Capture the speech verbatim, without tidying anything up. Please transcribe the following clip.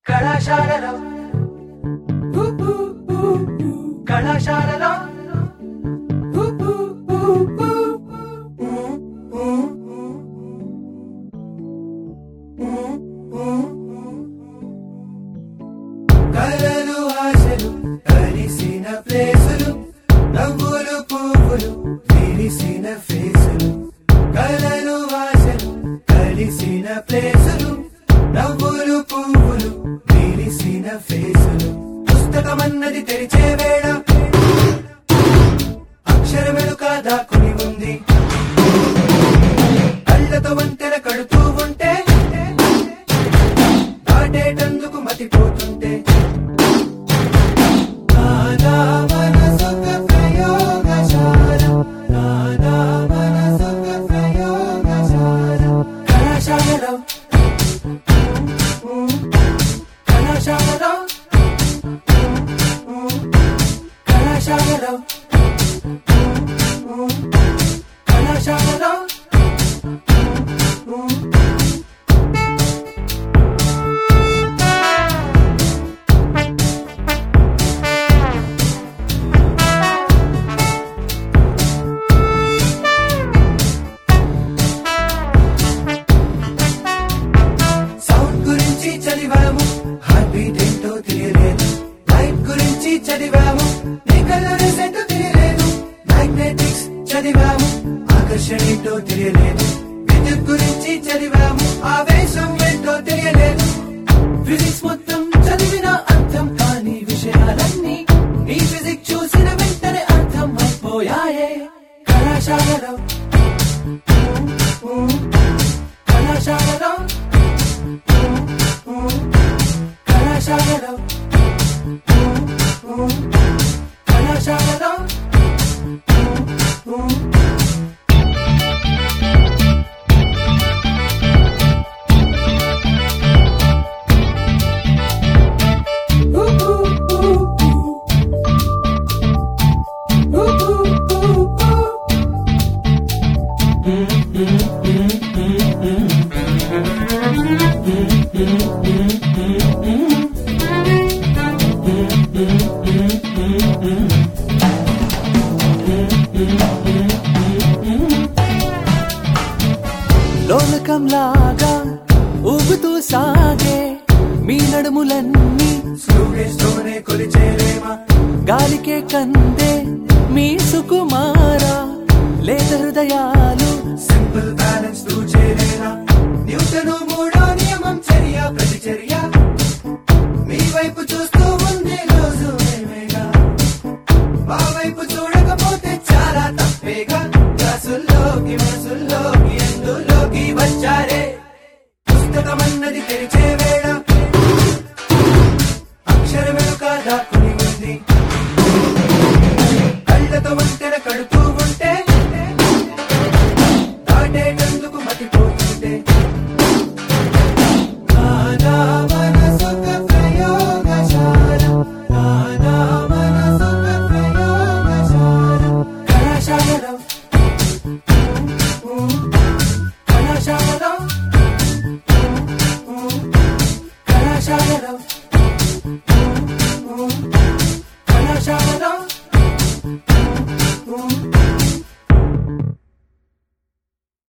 కళాశాలలో కళాశాలలో కలలు ఆశలు కలిసిన ప్లేసులు నవ్వులు పువ్వులు విరిసిన ఫేసులు కలలు ఆశలు కలిసిన ప్లేసులు నవ్వులు పువ్వులు విరిసిన ఫేసులు పుస్తకమన్నది తెరిచే వేళ అక్షరమెలుక దాక్కుని ఉంది కళ్ళతో వంతెన కడుతూ ఉంటే దాటేటందుకు మతిపోతుంటే నానా మనసొక ప్రయోగశాల నానా మనసొక ప్రయోగశాల కళాశాలలో కళాశాలలో కళాశాలలో కళాశాలలో సౌండ్ గురించి చదివాము హార్ట్ బీట్ ఏంటో తెలియలేదు లైట్ గురించి చదివాము నీ కళ్ళు రిసెంట్ తెలియలేదు మ్యాగ్నెటిక్స్ చదివాము ఆకర్షణ ఏంటో తెలియలేదు విద్యుత్ గురించి చదివాము ఆవేశం ఏంటో తెలియలేదు ఫిజిక్స్ మొత్తం చదివిన అర్థం కాని విషయాలన్నీ ఈ ఫిజిక్స్ చూసిన వెంటనే అర్థం అయిపోయాయే కళాశాలలో కళాశాలలో కళాశాలలో కళాశాలలో లోలకంలాగా ఊగుతూ సాగే మీ నడుములన్నీ స్లోనే కొలిచేలేమా గాలికే కందే మీ సుకుమారా లేత హృదయాలు సింపుల్ బ్యాలెన్స్ తూ చేరేనా న్యూటను మూడో నియమం చర్య ప్రతిచర్య మీ వైపు చూస్తూ ఉంది రోజు మేమేగా మా వైపు చూడకపోతే చాలా తప్పేగా క్లాసుల్లోకి మనసుల్లోకి ఎందులోకి వచ్చారే పుస్తకమన్నది తెరిచే